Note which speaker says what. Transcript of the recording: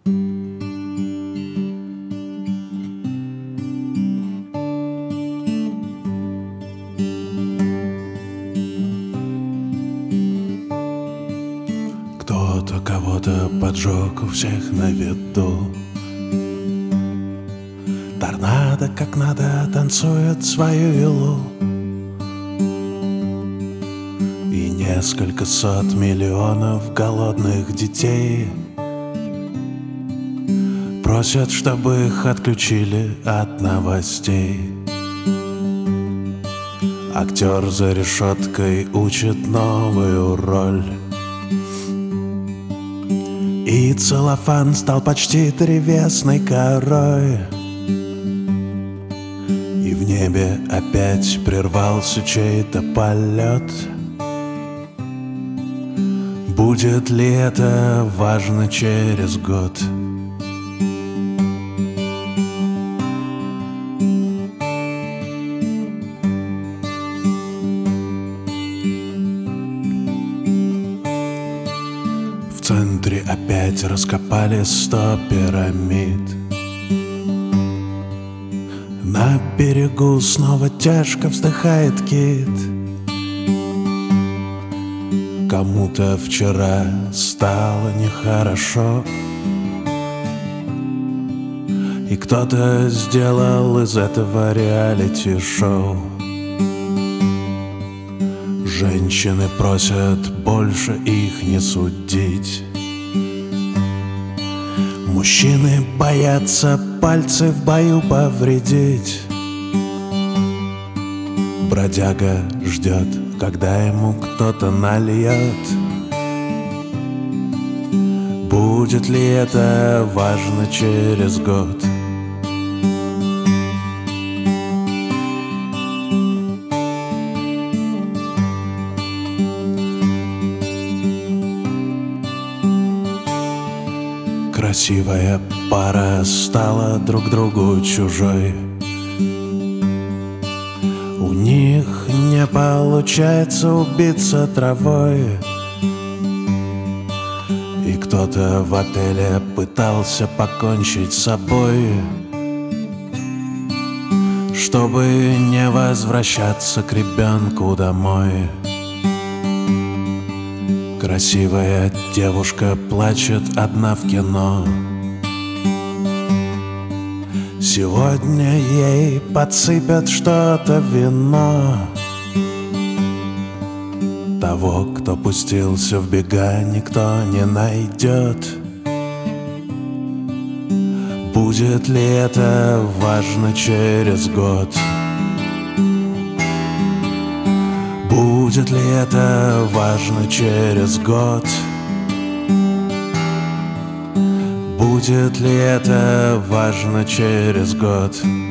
Speaker 1: Кто-то кого-то поджег, у всех на виду. Торнадо как надо танцует свою вилу. И несколько сот миллионов голодных детей просят, чтобы их отключили от новостей. Актер за решеткой учит новую роль, и целлофан стал почти древесной корой. И в небе опять прервался чей-то полет. Будет ли это важно через год? В центре опять раскопали 100 пирамид. На берегу снова тяжко вздыхает кит. Кому-то вчера стало нехорошо, и кто-то сделал из этого реалити-шоу. Женщины просят больше их не судить. Мужчины боятся пальцы в бою повредить. Бродяга ждет, когда ему кто-то нальет. Будет ли это важно через год? Красивая пара стала друг другу чужой. У них не получается убиться травой. И кто-то в отеле пытался покончить с собой, чтобы не возвращаться к ребенку домой. Красивая девушка плачет одна в кино. Сегодня ей подсыпят что-то в вино. Того, кто пустился в бега, никто не найдет. Будет ли это важно через год? Будет ли это важно через год? Будет ли это важно через год?